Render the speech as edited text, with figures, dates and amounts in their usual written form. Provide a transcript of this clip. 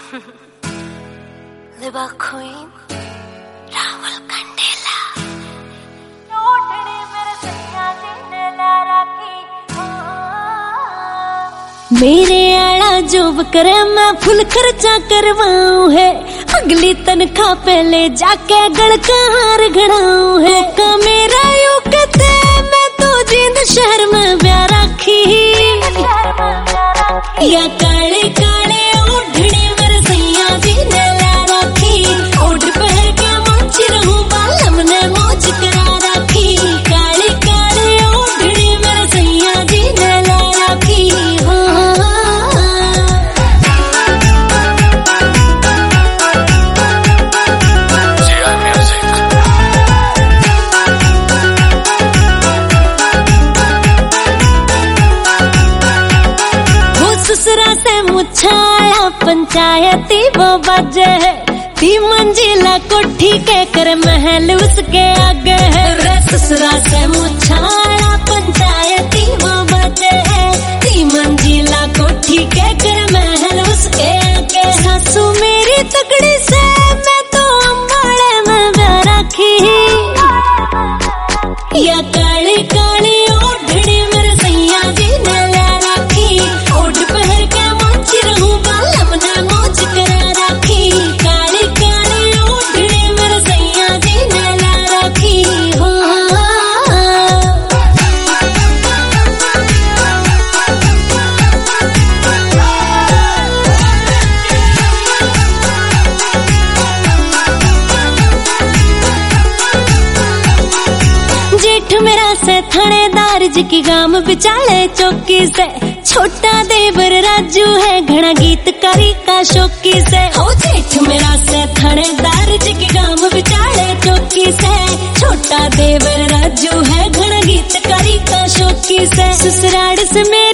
लिबा क्वीन राहुल कंडेला मेरे आला जोब करे मैं फुल खर्चा करवाऊं है। अगली तनख्वाह पहले जाके गड़का हार घड़ाऊं है। का मेरा यू कहते मैं तो जिंद शहर में ब्याह रखी या काले काले ओढ़ने मेरे सैया जी ने ला रखी। ओढ़ पहन के मौज रहूं बालम ने मौज करा रखी। काले काले ओढ़ने मेरे सैया जी ने ला रखी। ससुरा से मुछाया पंचायती वो बाजे है। 3 मंजिला कोठी के कर महल उसके आगे है। ससुरा से मुछाया पंचायती वो बाजे है। 3 मंजिला कोठी के कर महल उसके आगे। सासू मेरी तगड़ी से मैं तो अम्बाड़े में ब्याह रखी या काली काली ओढ़नी मेरे सैया जी ने ला रखी। ओढ़ पहन के मौज रहूं बालम ने मौज करा रखी। काली काली ओढ़नी मेरे सैया जी ने ला रखी। हो जेठ मेरा से थानेदार जी की गांव बिचाले चौकी से। छोटा देवर राजू है घना गीतकारी का शौकी से। हो जेठ मेरा से थानेदार जी की गांव बिचाले चौकी से। छोटा देवर राजू है घना गीतकारी का शौकी से। ससुराल से